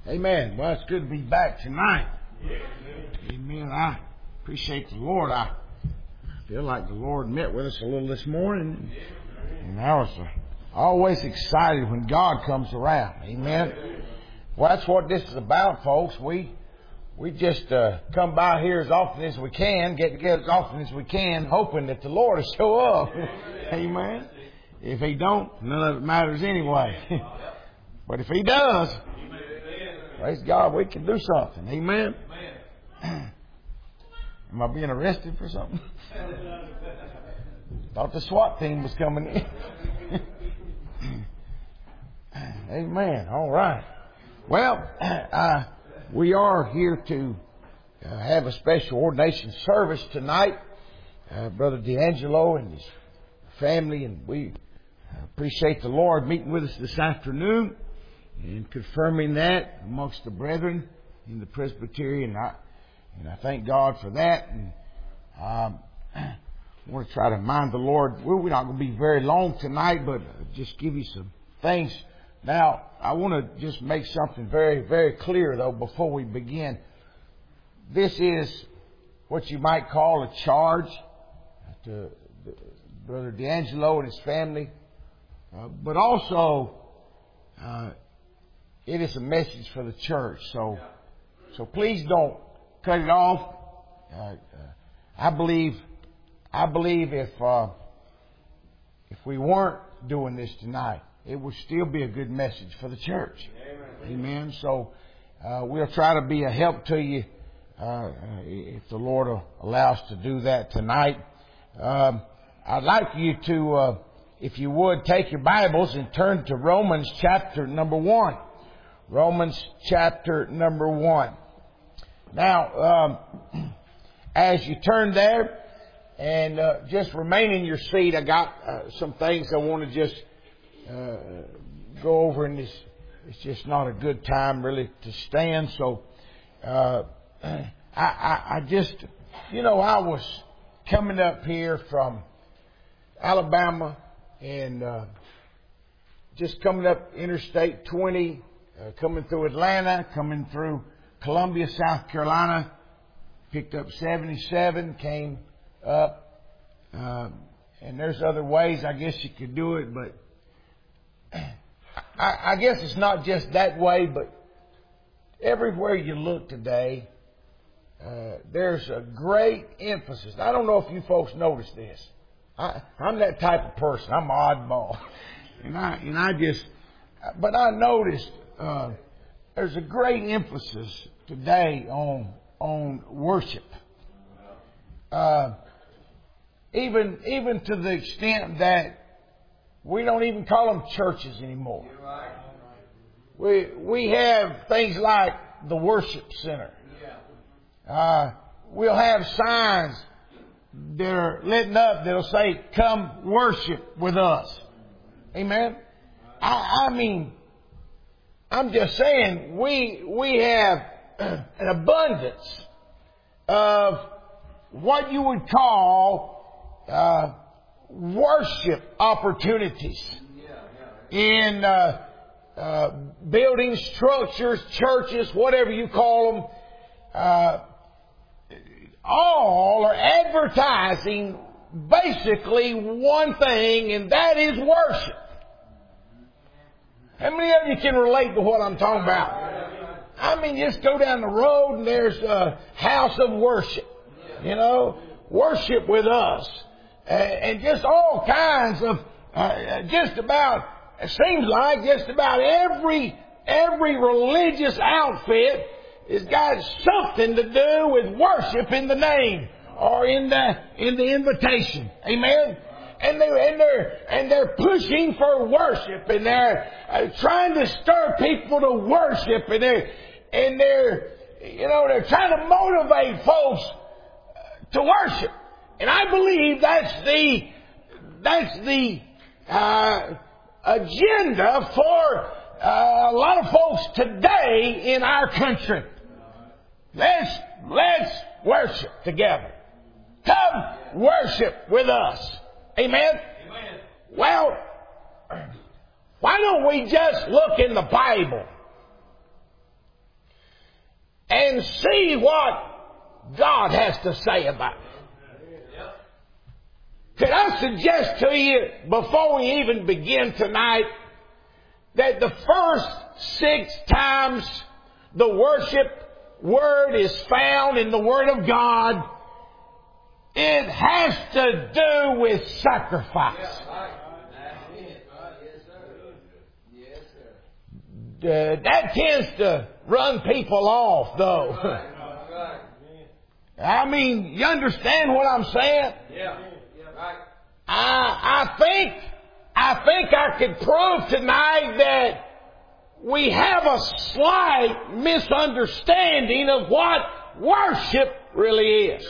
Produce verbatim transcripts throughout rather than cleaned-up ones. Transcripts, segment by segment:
Amen. Well, it's good to be back tonight. Amen. I appreciate the Lord. I feel like the Lord met with us a little this morning. And I was uh, always excited when God comes around. Amen. Well, that's what this is about, folks. We we just uh, come by here as often as we can, get together as often as we can, hoping that the Lord will show up. Amen. If He don't, none of it matters anyway. But if He does, praise God, we can do something. Amen. Am I being arrested for something? Thought the SWAT team was coming in. Amen. All right. Well, uh, we are here to uh, have a special ordination service tonight. Uh, Brother D'Angelo and his family, and we appreciate the Lord meeting with us this afternoon and confirming that amongst the brethren in the Presbyterian. I, and I thank God for that. And um, I want to try to mind the Lord. We're not going to be very long tonight, but just give you some things. Now, I want to just make something very, very clear, though, before we begin. This is what you might call a charge to Brother D'Angelo and his family. Uh, but also, uh, it is a message for the church. So, so please don't cut it off. Uh, uh, I believe, I believe if uh, if we weren't doing this tonight, it would still be a good message for the church. Amen. Amen. So uh, we'll try to be a help to you uh, if the Lord will allow us to do that tonight. Um, I'd like you to, uh, if you would, take your Bibles and turn to Romans chapter number one. Romans chapter number one. Now, um, as you turn there and uh, just remain in your seat, I got uh, some things I want to just uh, go over, and this it's just not a good time really to stand. So uh, I, I, I just, you know, I was coming up here from Alabama and uh, just coming up Interstate twenty, uh, coming through Atlanta, coming through Columbia, South Carolina, picked up seventy-seven, came up, uh, and there's other ways I guess you could do it, but I, I guess it's not just that way, but everywhere you look today, uh, there's a great emphasis. I don't know if you folks notice this. I, I'm that type of person. I'm an oddball. And I, and I just, but I noticed, uh, there's a great emphasis today on, on worship. Uh, even, even to the extent that we don't even call them churches anymore. We, we have things like the worship center. Uh, we'll have signs that are lit up that'll say, come worship with us. Amen. I, I mean, I'm just saying we, we have an abundance of what you would call, uh, worship opportunities in, uh, uh, buildings, structures, churches, whatever you call them. Uh, all are advertising basically one thing, and that is worship. How many of you can relate to what I'm talking about? I mean, just go down the road and there's a house of worship. You know, worship with us. Uh, and just all kinds of, uh, just about, it seems like just about every, every religious outfit has got something to do with worship in the name or in the, in the invitation. Amen. And they're, and they're, and they're pushing for worship, and they're uh, trying to stir people to worship, and they're, and they're, you know, they're trying to motivate folks to worship. And I believe that's the, that's the, uh, agenda for uh, a lot of folks today in our country. Let's, let's worship together. Come worship with us. Amen? Amen. Well, why don't we just look in the Bible and see what God has to say about it. Could I suggest to you, before we even begin tonight, that the first six times the worship word is found in the Word of God, it has to do with sacrifice. Uh, that tends to run people off, though. I mean, you understand what I'm saying? Yeah. I, I think, I think I could prove tonight that we have a slight misunderstanding of what worship really is.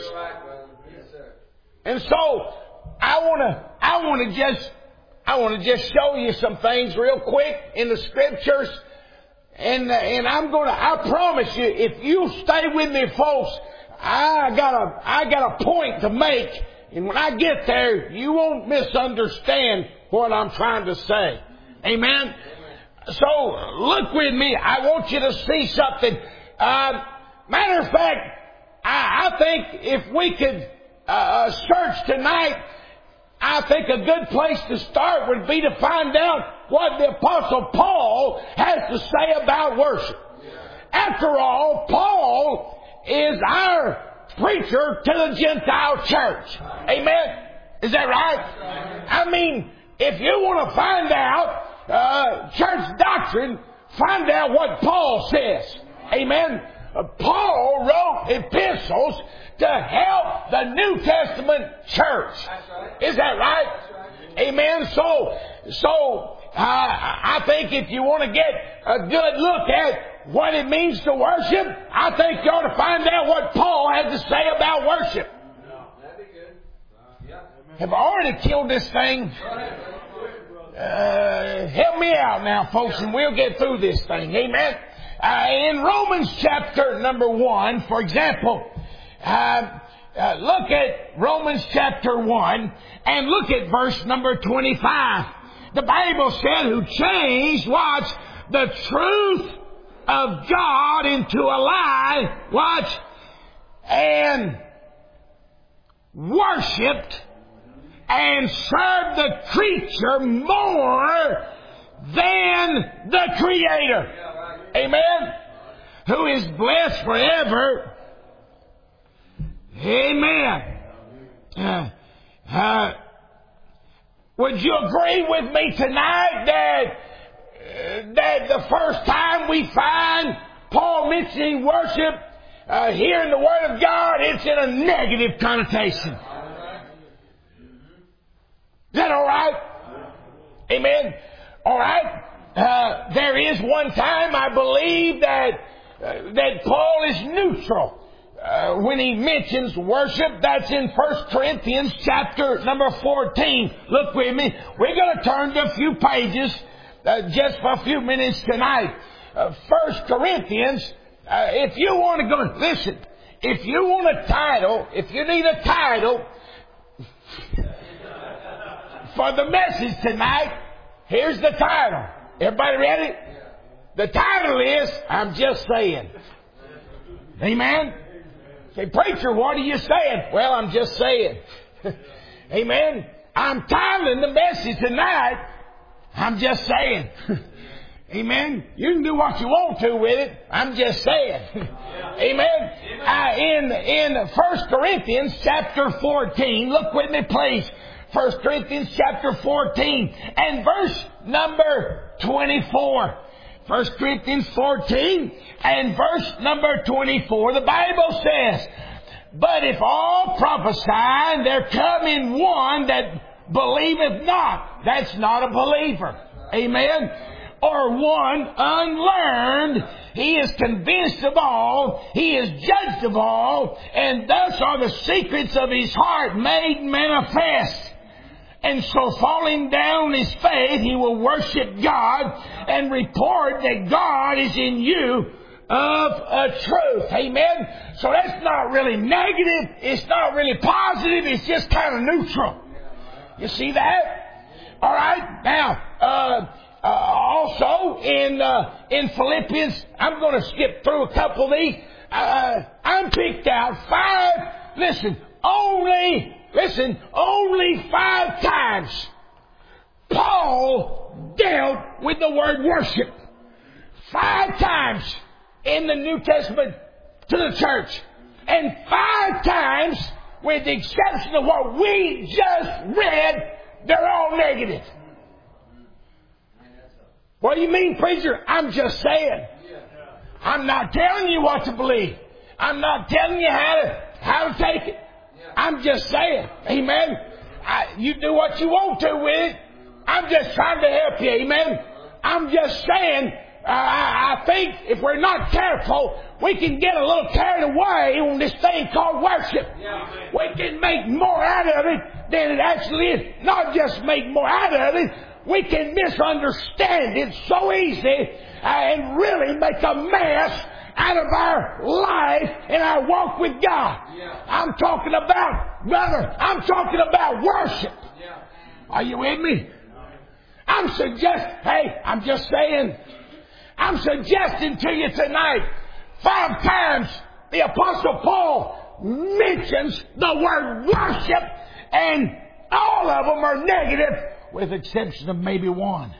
And so, I want to, I want to just, I want to just show you some things real quick in the Scriptures. And, and I'm going to, I promise you, if you stay with me, folks, I got a, I got a point to make. And when I get there, you won't misunderstand what I'm trying to say. Amen? So, look with me. I want you to see something. Uh, matter of fact, I, I think if we could uh, search tonight, I think a good place to start would be to find out what the Apostle Paul has to say about worship. After all, Paul is our preacher to the Gentile church. Amen? Is that right? I mean, if you want to find out uh, church doctrine, find out what Paul says. Amen? Uh, Paul wrote epistles to help the New Testament church. Is that right? Amen? So, so uh, I think if you want to get a good look at what it means to worship, I think you ought to find out what Paul had to say about worship. Have I already killed this thing? Uh, help me out now, folks, and we'll get through this thing. Amen? Uh, in Romans chapter number one, for example, uh, uh, look at Romans chapter one and look at verse number twenty-five. The Bible said, who changed, watch, the truth of God into a lie, watch, and worshipped and served the creature more than the Creator. Amen? Who is blessed forever. Amen. Uh, uh, would you agree with me tonight that uh, that the first time we find Paul mentioning worship uh, here in the Word of God, it's in a negative connotation? Is that all right? Amen. All right. Uh, there is one time I believe that uh, that Paul is neutral uh, when he mentions worship. That's in First Corinthians chapter number fourteen. Look with me. We're going to turn to a few pages uh, just for a few minutes tonight. Uh, First Corinthians. Uh, if you want to go, listen. If you want a title, if you need a title for the message tonight, here's the title. Everybody ready? The title is, I'm just saying. Amen? Say, preacher, what are you saying? Well, I'm just saying. Amen? I'm titling the message tonight, I'm just saying. Amen? You can do what you want to with it. I'm just saying. Amen? Uh, in, in First Corinthians chapter fourteen, look with me please. First Corinthians chapter fourteen and verse number twenty-four. First Corinthians fourteen and verse number twenty-four. The Bible says, but if all prophesy, there come in one that believeth not. That's not a believer. Amen? Or one unlearned. He is convinced of all. He is judged of all. And thus are the secrets of his heart made manifest. And so falling down his faith, he will worship God and report that God is in you of a truth. Amen? So that's not really negative. It's not really positive. It's just kind of neutral. You see that? All right. Now, uh, uh, also in uh, in Philippians, I'm going to skip through a couple of these. uh, I'm picked out five, listen, only, listen, only five times Paul dealt with the word worship. Five times in the New Testament to the church. And five times, with the exception of what we just read, they're all negative. What do you mean, preacher? I'm just saying. I'm not telling you what to believe. I'm not telling you how to how to take it. I'm just saying. Amen. I, you do what you want to with it. I'm just trying to help you. Amen. I'm just saying, uh, I, I think if we're not careful, we can get a little carried away on this thing called worship. Yeah, we can make more out of it than it actually is. Not just make more out of it. We can misunderstand it so easy uh, and really make a mess out of our life and our walk with God. Yeah. I'm talking about, brother, I'm talking about worship. Yeah. Are you with me? I'm suggesting, hey, I'm just saying, I'm suggesting to you tonight, five times the Apostle Paul mentions the word worship, and all of them are negative, with the exception of maybe one.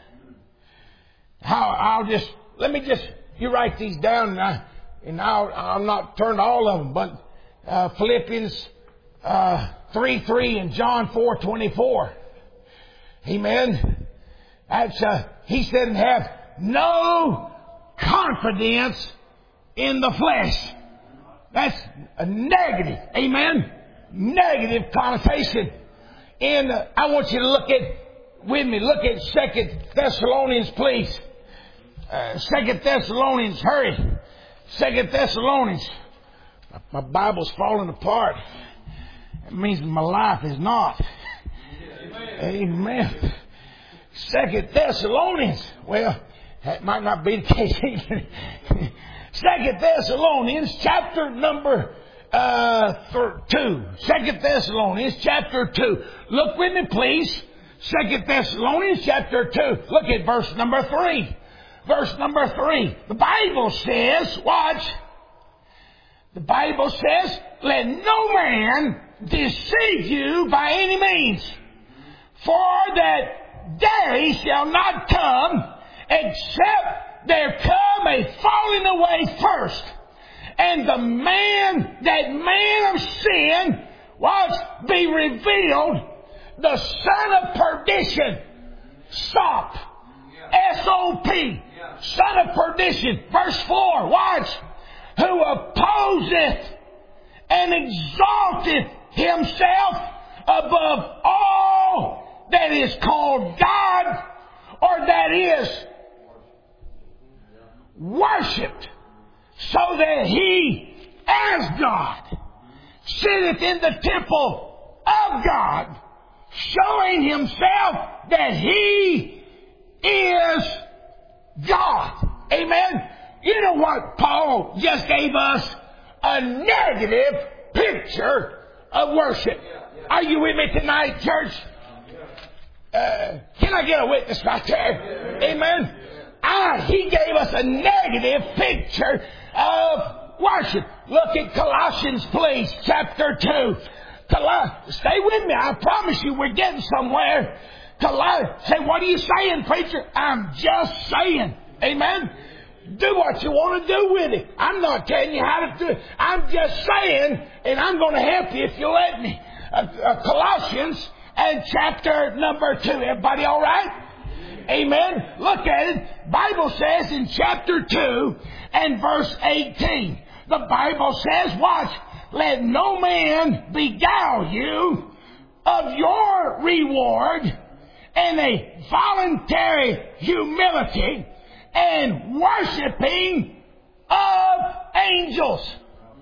How, I'll just, let me just, you write these down, and, I, and I'll, I'll not turn to all of them, but uh, Philippians uh, three three and John four twenty-four. Amen. That's, uh, he said, have no confidence in the flesh. That's a negative. Amen. Negative connotation. And uh, I want you to look at, with me, look at Second Thessalonians, please. Uh, Second Thessalonians, hurry. Second Thessalonians. My Bible's falling apart. It means my life is not. Amen. Amen. Second Thessalonians. Well, that might not be the case either. Second Thessalonians, chapter number uh, two. Second Thessalonians, chapter two. Look with me, please. Second Thessalonians, chapter two. Look at verse number three. Verse number three. The Bible says, watch. The Bible says, let no man deceive you by any means, for that day shall not come except there come a falling away first, and the man, that man of sin, watch, be revealed, the son of perdition. Stop. S O P. Son of perdition. Verse four. Watch. Who opposeth and exalteth himself above all that is called God, or that is worshipped, so that he, as God, sitteth in the temple of God, showing himself that he is God. Amen. You know what? Paul just gave us a negative picture of worship. Are you with me tonight, church? Uh, can I get a witness right there? Amen. Ah, he gave us a negative picture of worship. Look at Colossians, please, chapter two. Col- Stay with me. I promise you we're getting somewhere. Col- Say, what are you saying, preacher? I'm just saying. Amen. Do what you want to do with it. I'm not telling you how to do it. I'm just saying, and I'm going to help you if you let me. Uh, uh, Colossians and chapter number two. Everybody all right? Amen. Look at it. Bible says in chapter two and verse eighteen. The Bible says, watch, let no man beguile you of your reward in a voluntary humility and worshiping of angels.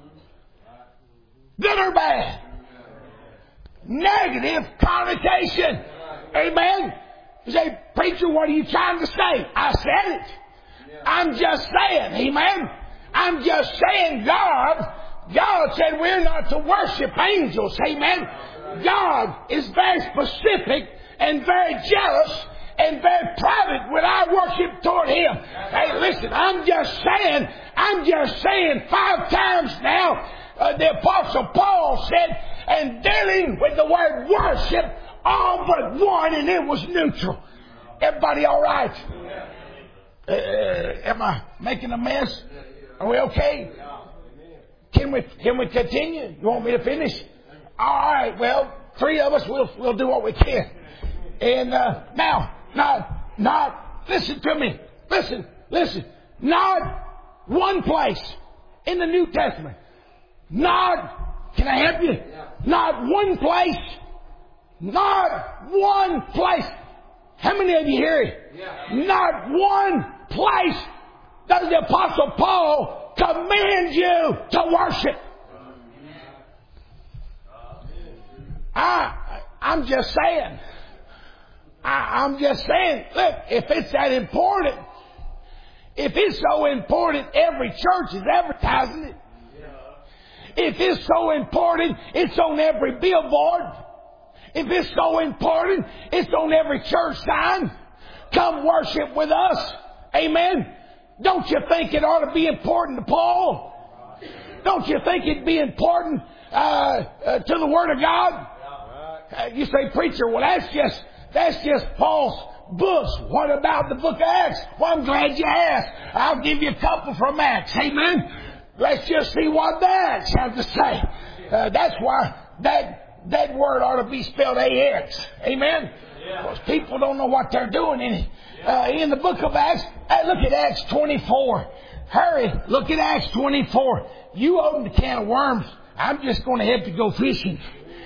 Good or bad? Negative connotation. Amen. You say, preacher, what are you trying to say? I said it. I'm just saying. Amen. I'm just saying God, God said we're not to worship angels. Amen. God is very specific and very jealous and very private with our worship toward Him. Hey, listen, I'm just saying, I'm just saying five times now, uh, the Apostle Paul said, and dealing with the word worship, all but one, and it was neutral. Everybody all right? Uh, am I making a mess? Are we okay? Can we can we continue? You want me to finish? All right. Well, three of us will we'll do what we can. And uh, now, not not listen to me. Listen, listen. Not one place in the New Testament. Not, can I help you? Not one place. Not one place. How many of you hear it? Not one place does the Apostle Paul command you to worship. I, I'm just saying. I, I'm just saying. Look, if it's that important, if it's so important, every church is advertising it. If it's so important, it's on every billboard. If it's so important, it's on every church sign. Come worship with us. Amen. Don't you think it ought to be important to Paul? Don't you think it'd be important uh, uh, to the Word of God? Uh, you say, preacher, well, that's just that's just Paul's books. What about the book of Acts? Well, I'm glad you asked. I'll give you a couple from Acts. Amen. Let's just see what that has to say. Uh, that's why that that word ought to be spelled A X. Amen. Because people don't know what they're doing in it. Uh, in the book of Acts, uh, look at Acts twenty-four. Hurry, look at Acts twenty-four. You open the can of worms. I'm just going to have to go fishing.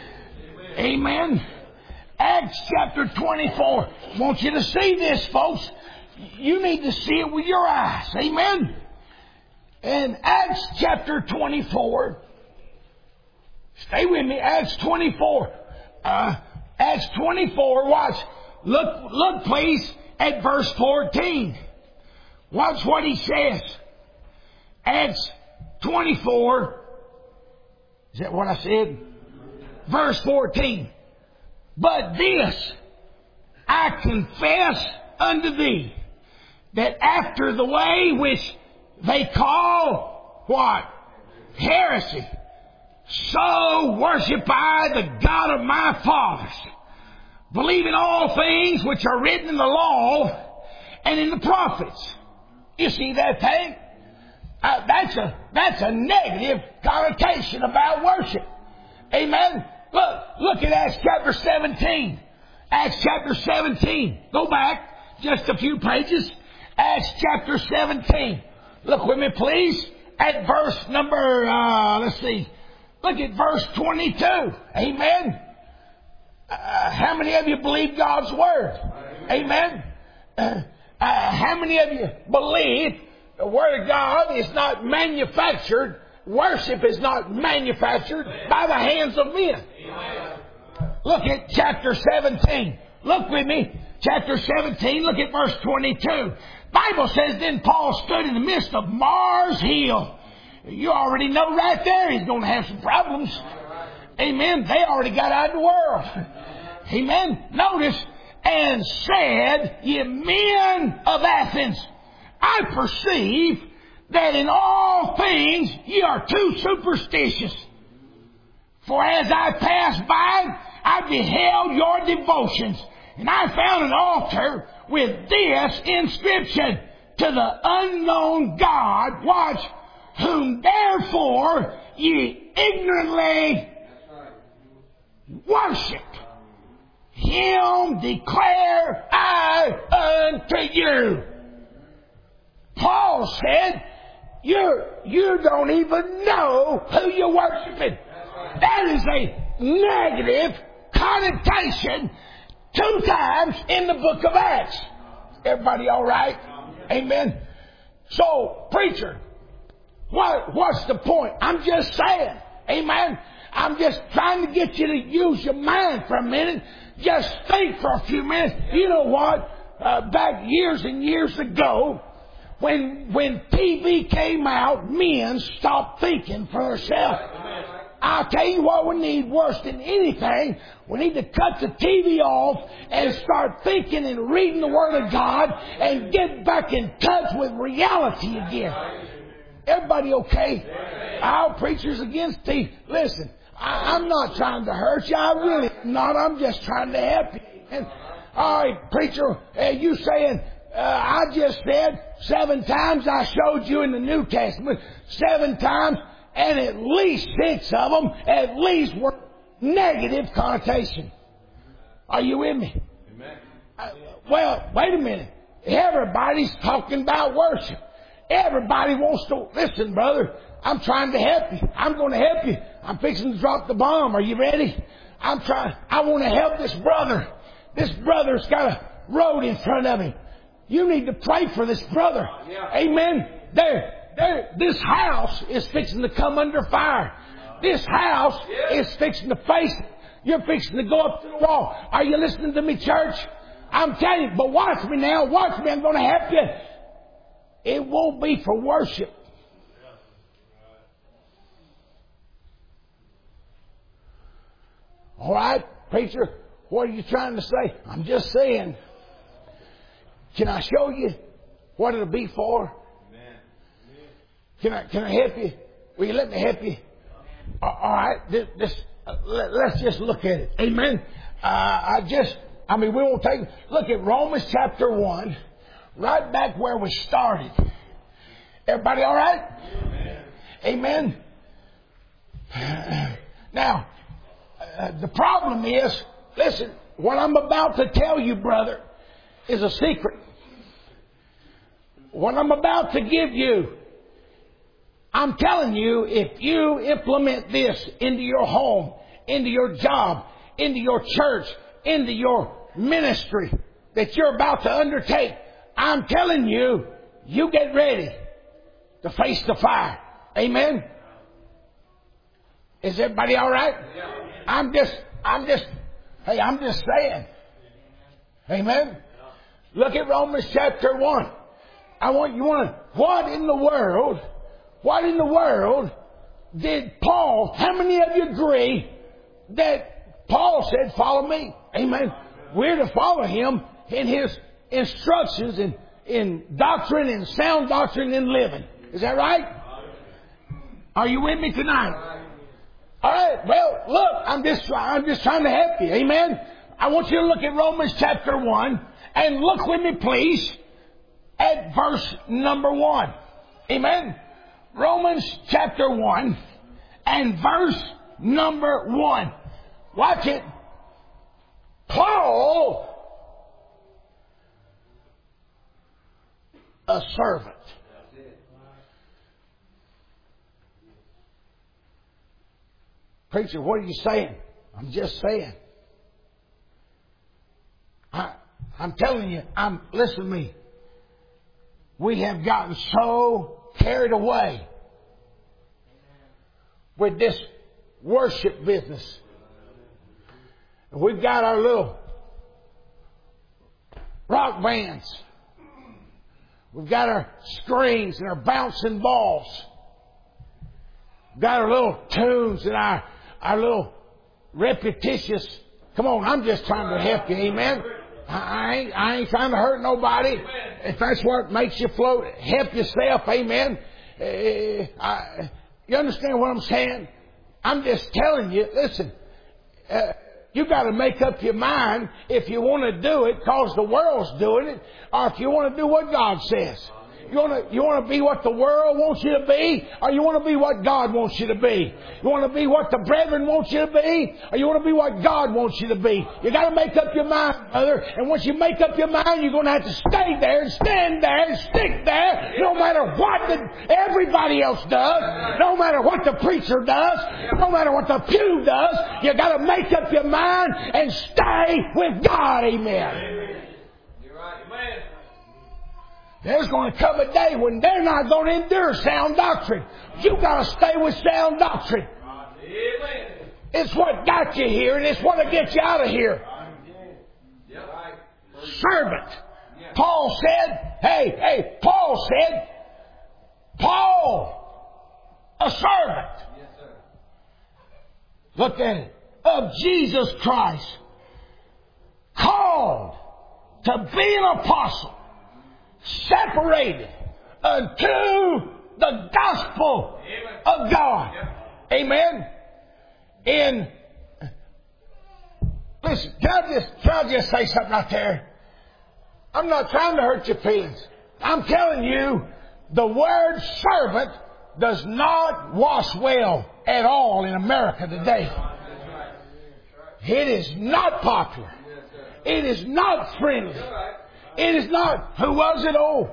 Amen. Acts chapter twenty-four. I want you to see this, folks. You need to see it with your eyes. Amen. In Acts chapter twenty-four. Stay with me. Acts twenty-four. Uh, Acts twenty-four. Watch. Look, look, please, at verse fourteen. Watch what he says. Acts twenty-four. Is that what I said? Verse fourteen. But this I confess unto thee, that after the way which they call what? Heresy, so worship I the God of my fathers, believing all things which are written in the law and in the prophets. You see that thing? Uh, that's a that's a negative connotation about worship. Amen. Look, look at Acts chapter seventeen. Acts chapter seventeen. Go back just a few pages. Acts chapter seventeen. Look with me, please, at verse number, uh, let's see. Look at verse twenty-two. Amen. Uh, how many of you believe God's Word? Amen. Uh, uh, how many of you believe the Word of God is not manufactured? Worship is not manufactured by the hands of men. Look at chapter seventeen. Look with me. Chapter seventeen, look at verse twenty-two. Bible says, then Paul stood in the midst of Mars Hill. You already know right there he's going to have some problems. Amen. They already got out of the world. Amen. Notice, and said, ye men of Athens, I perceive that in all things ye are too superstitious. For as I passed by, I beheld your devotions, and I found an altar with this inscription, to the unknown God, watch, whom therefore ye ignorantly worship. Him declare I unto you. Paul said, you you don't even know who you're worshiping. That is a negative connotation two times in the book of Acts. Everybody all right? Amen. So, preacher, what, what's the point? I'm just saying. Amen. I'm just trying to get you to use your mind for a minute. Just think for a few minutes. You know what? Uh, back years and years ago, when when T V came out, men stopped thinking for themselves. I'll tell you what we need worse than anything. We need to cut the T V off and start thinking and reading the Word of God and get back in touch with reality again. Everybody okay? Our preacher's against teeth. Listen, I, I'm not trying to hurt you. I really am not. I'm just trying to help you. And, all right, preacher, uh, you saying, uh, I just said seven times I showed you in the New Testament, seven times, and at least six of them at least were negative connotation. Are you with me? Amen. Uh, well, wait a minute. Everybody's talking about worship. Everybody wants to... Listen, brother, I'm trying to help you. I'm going to help you. I'm fixing to drop the bomb. Are you ready? I'm trying... I want to help this brother. This brother's got a road in front of him. You need to pray for this brother. Yeah. Amen. There, there, this house is fixing to come under fire. This house yeah. is fixing to face it. You're fixing to go up to the wall. Are you listening to me, church? I'm telling you, but watch me now. Watch me. I'm going to help you. It won't be for worship. All right, preacher, what are you trying to say? I'm just saying. Can I show you what it'll be for? Can I, can I help you? Will you let me help you? All right, this, this, uh, let, let's just look at it. Amen. Uh, I just... I mean, we won't take... Look at Romans chapter one, right back where we started. Everybody all right? Amen. Amen. Now, uh, the problem is, listen, what I'm about to tell you, brother, is a secret. What I'm about to give you, I'm telling you, if you implement this into your home, into your job, into your church, into your ministry that you're about to undertake, I'm telling you, you get ready to face the fire. Amen? Is everybody all right? I'm just, I'm just, hey, I'm just saying. Amen? Look at Romans chapter one. I want you want to, what in the world, what in the world did Paul, how many of you agree that Paul said, follow me? Amen. We're to follow him in his instructions in, in doctrine and sound doctrine in living. Is that right? Are you with me tonight? All right. Well, look, I'm just I'm just trying to help you. Amen. I want you to look at Romans chapter one and look with me, please, at verse number one. Amen. Romans chapter one and verse number one. Watch it. Paul, a servant. Preacher, what are you saying? I'm just saying. I, I'm telling you, I'm, listen to me. We have gotten so carried away with this worship business. We've got our little rock bands. We've got our screens and our bouncing balls. We've got our little tunes and our, our little repetitious. Come on, I'm just trying to help you, amen? I ain't, I ain't trying to hurt nobody. If that's what makes you float, help yourself, amen? Uh, I, you understand what I'm saying? I'm just telling you, listen, uh, you got to make up your mind if you want to do it because the world's doing it, or if you want to do what God says. You want to you want to be what the world wants you to be, or you want to be what God wants you to be? You want to be what the brethren want you to be, or you want to be what God wants you to be? You got to make up your mind, brother. And once you make up your mind, you're going to have to stay there and stand there and stick there, no matter what the, everybody else does, no matter what the preacher does, no matter what the pew does. You got to make up your mind and stay with God. Amen. You're right, man. There's going to come a day when they're not going to endure sound doctrine. You got to stay with sound doctrine. It's what got you here, and it's what will get you out of here. Servant. Paul said, hey, hey, Paul said, Paul, a servant. Look at it. Of Jesus Christ. Called to be an apostle. Separated unto the gospel of God. Amen. In, listen, can I just, can I just say something right there? I'm not trying to hurt your feelings. I'm telling you, the word servant does not wash well at all in America today. It is not popular. It is not friendly. It is not, who was it? Oh,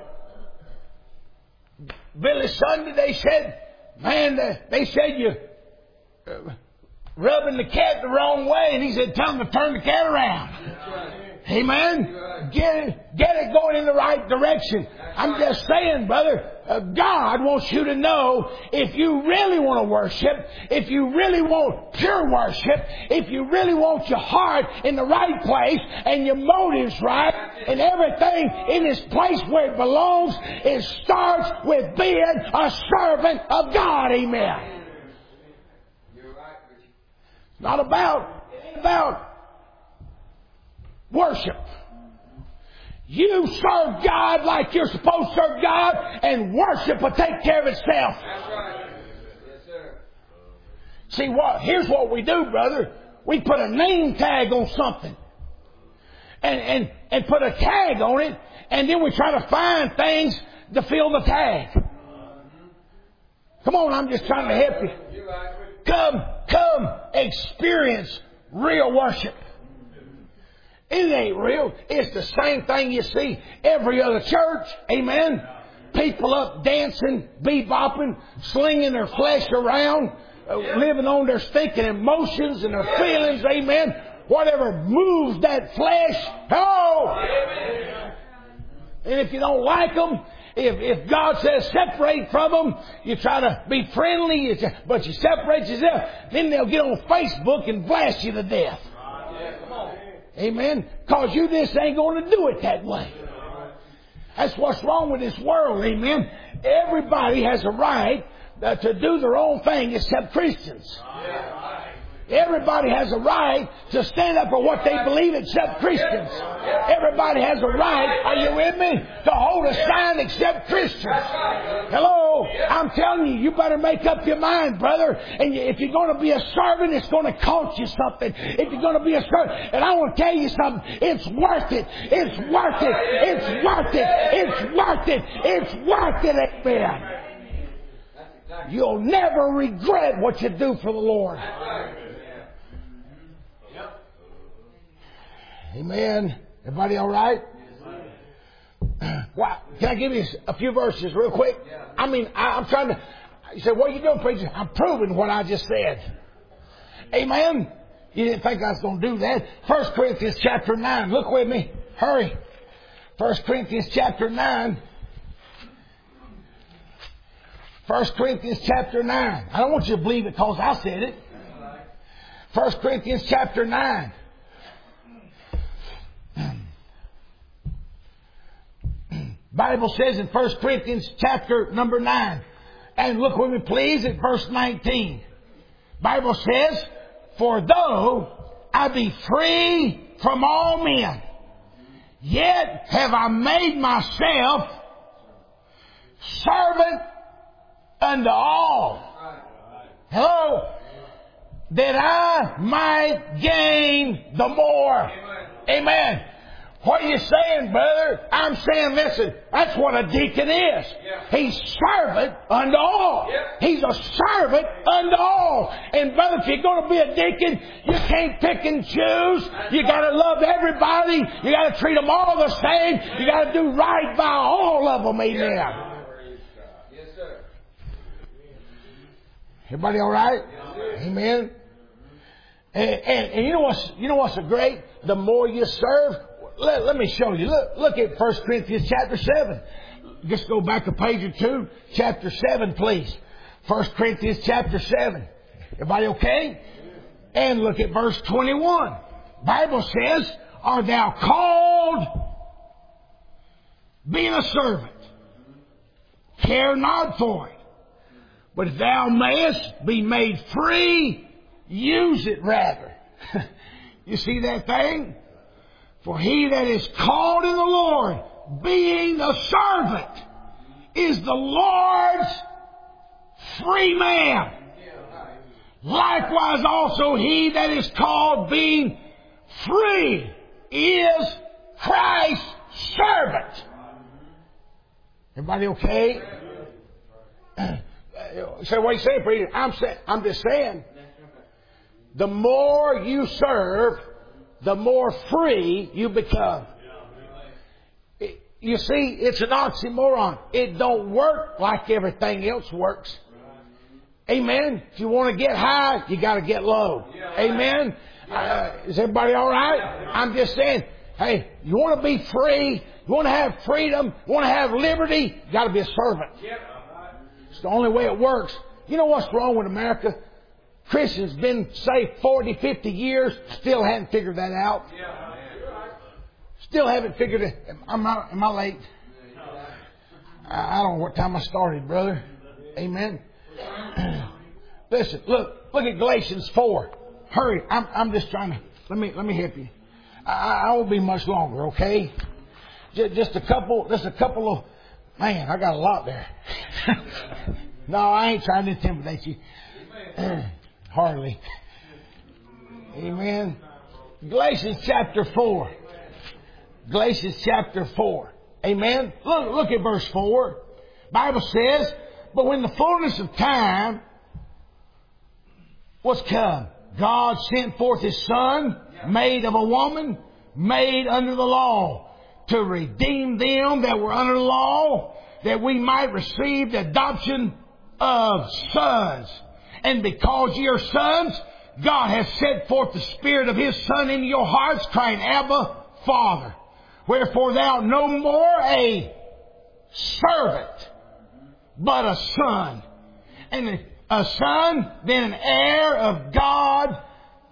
Billy Sunday, they said, man, they said you uh, rubbing the cat the wrong way. And he said, tell them to turn the cat around. Amen. Get it, get it going in the right direction. I'm just saying, brother, uh, God wants you to know if you really want to worship, if you really want pure worship, if you really want your heart in the right place and your motives right and everything in its place where it belongs, it starts with being a servant of God. Amen. It's not about, about worship. You serve God like you're supposed to serve God, and worship will take care of itself. That's right. Yes, sir. See what? Here's what we do, brother. We put a name tag on something, and and and put a tag on it, and then we try to find things to fill the tag. Come on, I'm just trying to help you. Come, come, experience real worship. It ain't real. It's the same thing you see every other church. Amen. People up dancing, bebopping, slinging their flesh around, uh, living on their thinking emotions and their feelings. Amen. Whatever moves that flesh. Oh! And if you don't like them, if, if God says separate from them, you try to be friendly, you try, but you separate yourself, then they'll get on Facebook and blast you to death. Amen. Because you just ain't going to do it that way. That's what's wrong with this world. Amen. Everybody has a right uh, to do their own thing except Christians. Everybody has a right to stand up for what they believe except Christians. Everybody has a right, are you with me, to hold a sign except Christians. Hello? I'm telling you, you better make up your mind, brother. And if you're going to be a servant, it's going to cost you something. If you're going to be a servant, and I want to tell you something, it's worth it. It's worth it. It's worth it. It's worth it. It's worth it. Amen. You'll never regret what you do for the Lord. Amen. Everybody all right? Wow. Can I give you a few verses real quick? I mean, I, I'm trying to... You say, what are you doing, preacher? I'm proving what I just said. Amen. You didn't think I was going to do that. First Corinthians chapter nine. Look with me. Hurry. First Corinthians chapter nine. First Corinthians chapter nine. I don't want you to believe it because I said it. First Corinthians chapter nine. Bible says in First Corinthians chapter number nine. And look with me please at verse nineteen. Bible says, for though I be free from all men, yet have I made myself servant unto all. Hello? That I might gain the more. Amen. What are you saying, brother? I'm saying, listen, that's what a deacon is. Yeah. He's servant unto all. Yeah. He's a servant unto all. And brother, if you're going to be a deacon, you can't pick and choose. You got to love everybody. You got to treat them all the same. You got to do right by all of them. Amen. Yeah. Yes, sir. Everybody all right? Yes, amen. And, and, and you know what's you know what's so great? The more you serve. Let, let me show you. Look, look at First Corinthians chapter seven. Just go back a page or two. Chapter seven, please. First Corinthians chapter seven. Everybody okay? And look at verse twenty-one. Bible says, art thou called being a servant? Care not for it. But if thou mayest be made free, use it rather. You see that thing? For he that is called in the Lord, being a servant, is the Lord's free man. Likewise also he that is called being free is Christ's servant. Everybody okay? So what are you saying, preacher? I'm saying, I'm just saying, the more you serve, the more free you become. It, you see, it's an oxymoron. It don't work like everything else works. Amen. If you want to get high, you got to get low. Amen. Uh, is everybody all right? I'm just saying, hey, you want to be free, you want to have freedom, you want to have liberty, you got to be a servant. It's the only way it works. You know what's wrong with America? Christians been saved forty, fifty years, still haven't figured that out. Still haven't figured it. Am I, am I late? I don't know what time I started, brother. Amen. Listen, look, look at Galatians four. Hurry, I'm, I'm just trying to, let me, let me help you. I, I won't be much longer, okay? Just, just a couple, just a couple of, man, I got a lot there. No, I ain't trying to intimidate you. Hardly. Amen. Galatians chapter four. Galatians chapter four. Amen. Look, look at verse four. Bible says, but when the fullness of time was come, God sent forth His Son, made of a woman, made under the law, to redeem them that were under the law, that we might receive the adoption of sons. And because ye are sons, God has sent forth the Spirit of His Son into your hearts, crying, Abba, Father. Wherefore thou art no more a servant, but a son. And a son, then an heir of God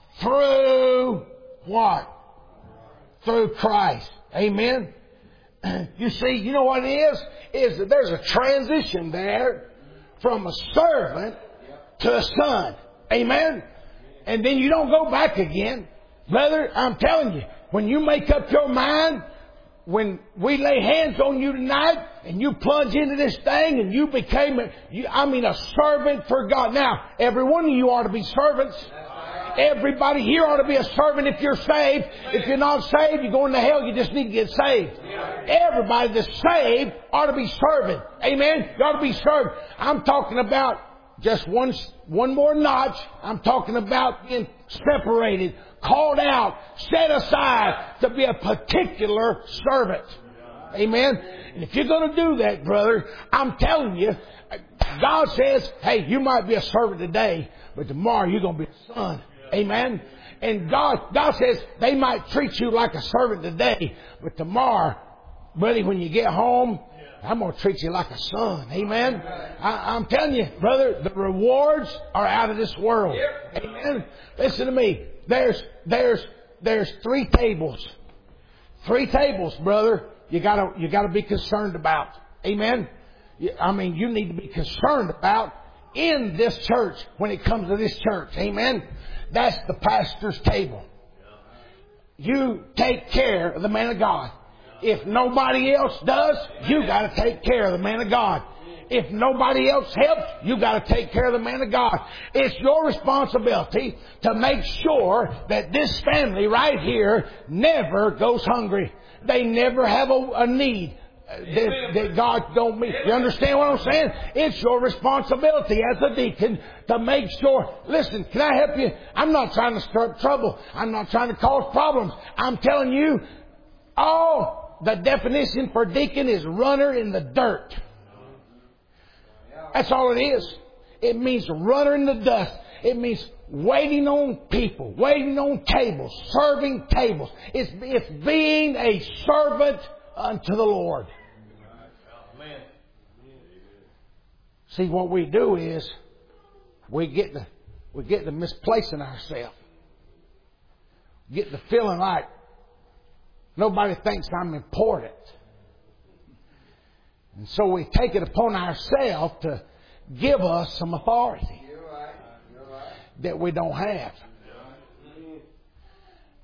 through what? Through Christ. Amen. You see, you know what it is? Is that there's a transition there from a servant to a son. Amen. And then you don't go back again. Brother, I'm telling you, when you make up your mind, when we lay hands on you tonight and you plunge into this thing and you became a, you, I mean a servant for God. Now, every one of you ought to be servants. Everybody here ought to be a servant if you're saved. If you're not saved, you're going to hell. You just need to get saved. Everybody that's saved ought to be serving. Amen? You ought to be served. I'm talking about just one, one more notch. I'm talking about being separated, called out, set aside to be a particular servant. Amen? And if you're going to do that, brother, I'm telling you, God says, hey, you might be a servant today, but tomorrow you're going to be a son. Amen? And God, God says they might treat you like a servant today, but tomorrow, buddy, when you get home, I'm going to treat you like a son. Amen? I, I'm telling you, brother, the rewards are out of this world. Amen? Listen to me. There's, there's, there's three tables. Three tables, brother, you gotta, you gotta be concerned about. Amen? I mean, you need to be concerned about in this church when it comes to this church. Amen? That's the pastor's table. You take care of the man of God. If nobody else does, you got to take care of the man of God. If nobody else helps, you got to take care of the man of God. It's your responsibility to make sure that this family right here never goes hungry. They never have a, a need that, that God don't meet. You understand what I'm saying? It's your responsibility as a deacon to make sure. Listen, can I help you? I'm not trying to stir up trouble. I'm not trying to cause problems. I'm telling you, all the definition for deacon is runner in the dirt. That's all it is. It means runner in the dust. It means waiting on people, waiting on tables, serving tables. It's, it's being a servant unto the Lord. See, what we do is we get the we get to misplacing ourselves. Get the feeling like nobody thinks I'm important. And so we take it upon ourselves to give us some authority that we don't have.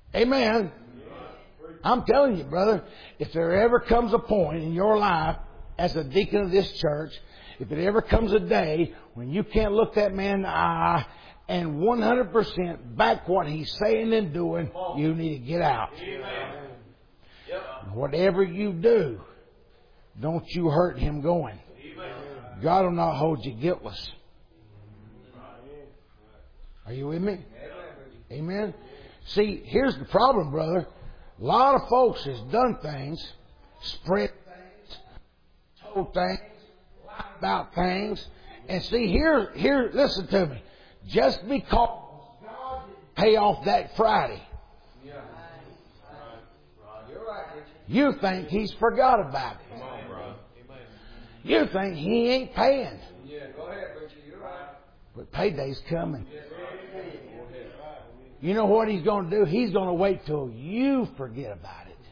Amen. I'm telling you, brother, if there ever comes a point in your life as a deacon of this church, if it ever comes a day when you can't look that man in the eye and one hundred percent back what he's saying and doing, you need to get out. Amen. Yep. Whatever you do, don't you hurt him going. Amen. God will not hold you guiltless. Are you with me? Amen. See, here's the problem, brother. A lot of folks has done things, spread things, told things, lied about things. And see, here, here, listen to me. Just because God didn't pay off that Friday, you think He's forgot about it. You think He ain't paying. Yeah, go ahead, preacher. You're right. But payday's coming. You know what He's going to do? He's going to wait till you forget about it.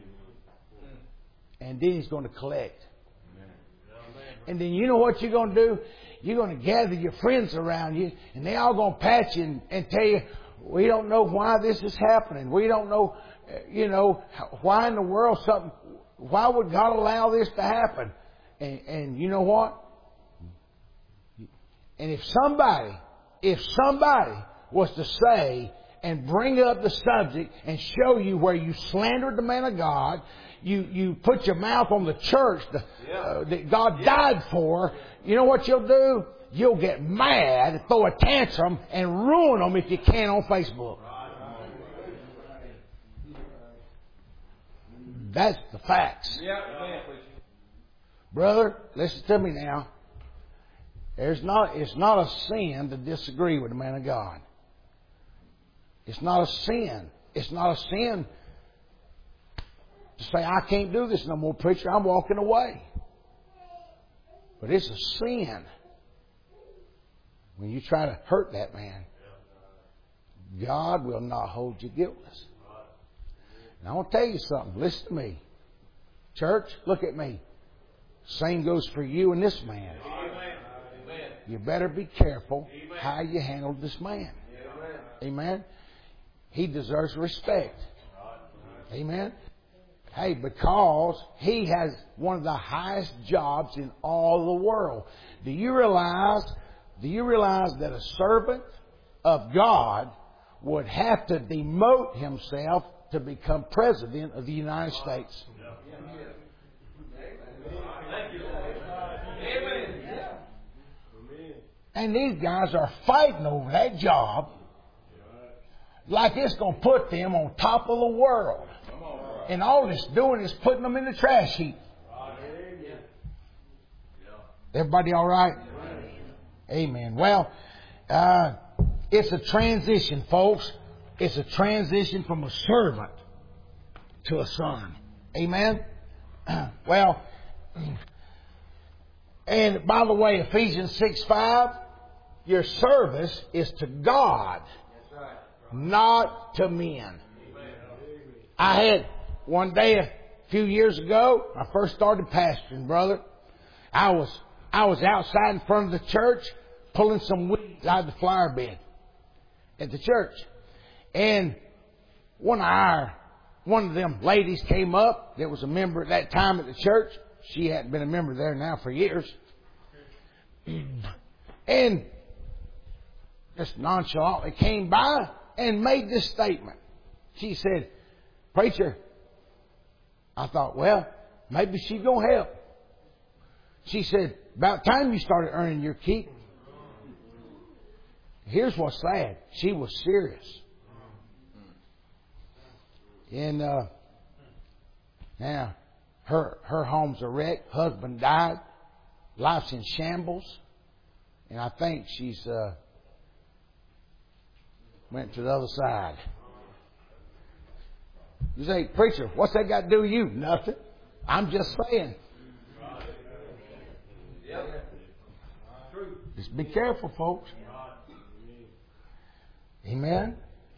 And then He's going to collect. And then you know what you're going to do? You're going to gather your friends around you, and they all going to pat you and, and tell you, we don't know why this is happening. We don't know, you know, why in the world something, why would God allow this to happen? And, and you know what? And if somebody, if somebody was to say and bring up the subject and show you where you slandered the man of God, you, you put your mouth on the church the, uh, that God died for, you know what you'll do? You'll get mad, throw a tantrum, and ruin them if you can on Facebook. That's the facts. Brother, listen to me now. There's not, it's not a sin to disagree with the man of God. It's not a sin. It's not a sin to say, I can't do this no more, preacher. I'm walking away. But it's a sin when you try to hurt that man. God will not hold you guiltless. And I want to tell you something. Listen to me. Church, look at me. Same goes for you and this man. Amen. You better be careful Amen. How you handle this man. Amen. Amen. He deserves respect. Amen. Hey, because he has one of the highest jobs in all the world. Do you realize, do you realize that a servant of God would have to demote himself to become president of the United States? And these guys are fighting over that job like it's going to put them on top of the world. And all it's doing is putting them in the trash heap. Everybody all right? Amen. Well, uh, it's a transition, folks. It's a transition from a servant to a son. Amen? Well, and by the way, Ephesians six five, your service is to God, not to men. I had one day a few years ago, I first started pastoring, brother. I was I was outside in front of the church pulling some weeds out of the flower bed at the church. And one of our one of them ladies came up that was a member at that time at the church. She hadn't been a member there now for years. And just nonchalantly came by and made this statement. She said, "Preacher," I thought, well, maybe she's going to help. She said, "About time you started earning your keep." Here's what's sad. She was serious. And uh, now her her home's a wreck. Husband died. Life's in shambles. And I think she's uh, went to the other side. You say, "Preacher, what's that got to do with you?" Nothing. I'm just saying. Just be careful, folks. Amen.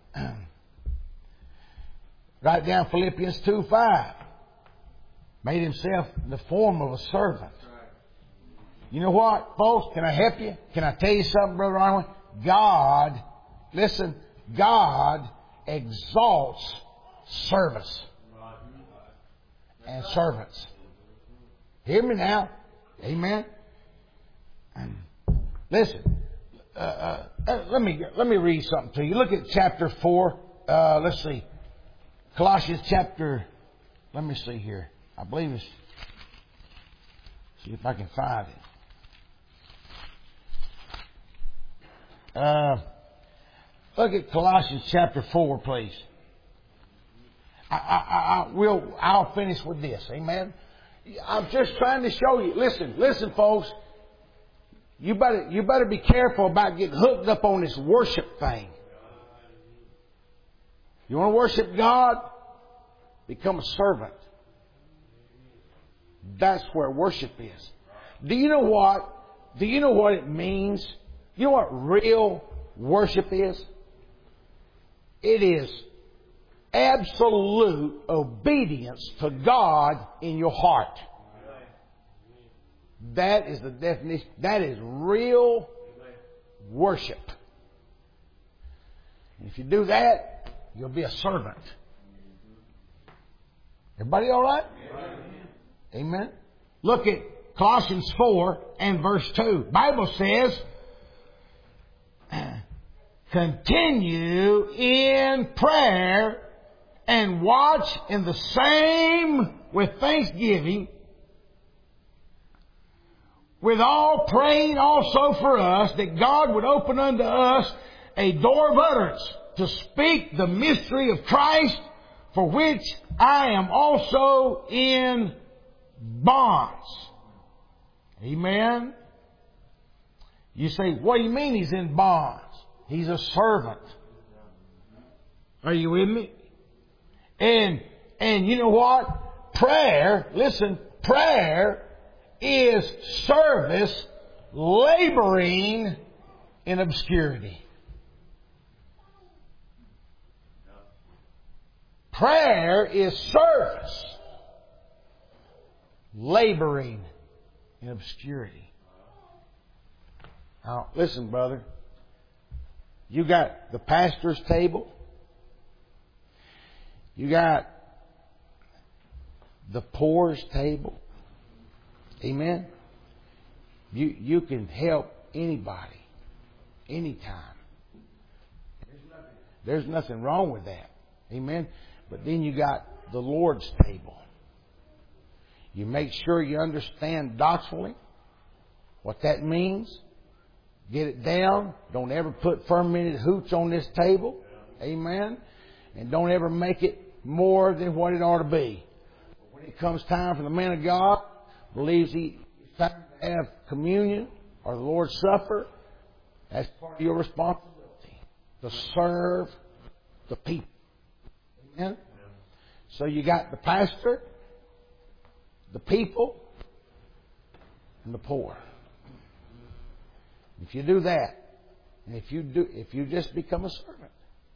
Write down Philippians two five. Made himself in the form of a servant. You know what, folks? Can I help you? Can I tell you something, Brother Arnold? God, listen, God exalts service and servants. Hear me now. Amen. And listen. Uh, uh, uh, let me let me read something to you. Look at chapter four. Uh, let's see. Colossians chapter. Let me see here. I believe it's. See if I can find it. Uh, look at Colossians chapter four, please. I, I, I will. I'll finish with this. Amen. I'm just trying to show you. Listen, listen, folks. You better, you better be careful about getting hooked up on this worship thing. You want to worship God? Become a servant. That's where worship is. Do you know what? Do you know what it means? You know what real worship is? It is absolute obedience to God in your heart. That is the definition. That is real worship. And if you do that, you'll be a servant. Everybody all right? Amen. Amen. Look at Colossians four and verse two. Bible says, continue in prayer and watch in the same with thanksgiving, with all praying also for us, that God would open unto us a door of utterance to speak the mystery of Christ, for which I am also in bonds. Amen. You say, what do you mean he's in bonds? He's a servant. Are you with me? And, and you know what? Prayer, listen, prayer is service laboring in obscurity. Prayer is service laboring in obscurity. Now, listen, brother. You got the pastor's table. You got the poor's table. Amen. You you can help anybody, anytime. There's nothing, there's nothing wrong with that. Amen. But then you got the Lord's table. You make sure you understand doctrinally what that means. Get it down. Don't ever put fermented hooch on this table. Amen. And don't ever make it more than what it ought to be. When it comes time for the man of God, believes he it's time to have communion or the Lord's Supper, that's part of your responsibility to serve the people. Amen? So you got the pastor, the people, and the poor. If you do that, and if you do, if you just become a servant,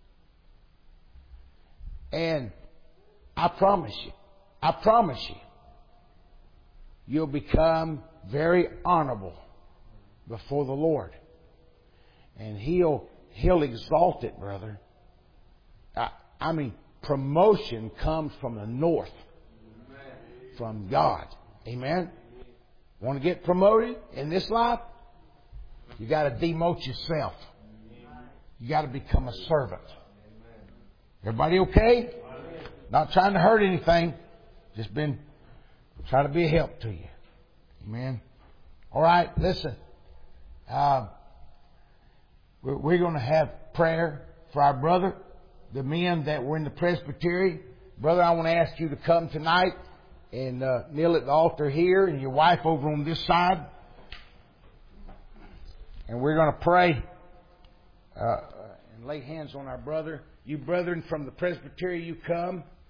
and I promise you, I promise you, you'll become very honorable before the Lord. And He'll, He'll exalt it, brother. I, I mean, promotion comes from the north. From God. Amen? Want to get promoted in this life? You got to demote yourself. You got to become a servant. Everybody okay? Not trying to hurt anything. Just been trying to be a help to you. Amen. All right, listen. Uh, we're, we're going to have prayer for our brother, the men that were in the presbytery. Brother, I want to ask you to come tonight and uh, kneel at the altar here, and your wife over on this side. And we're going to pray uh, and lay hands on our brother. You brethren from the presbytery, you come.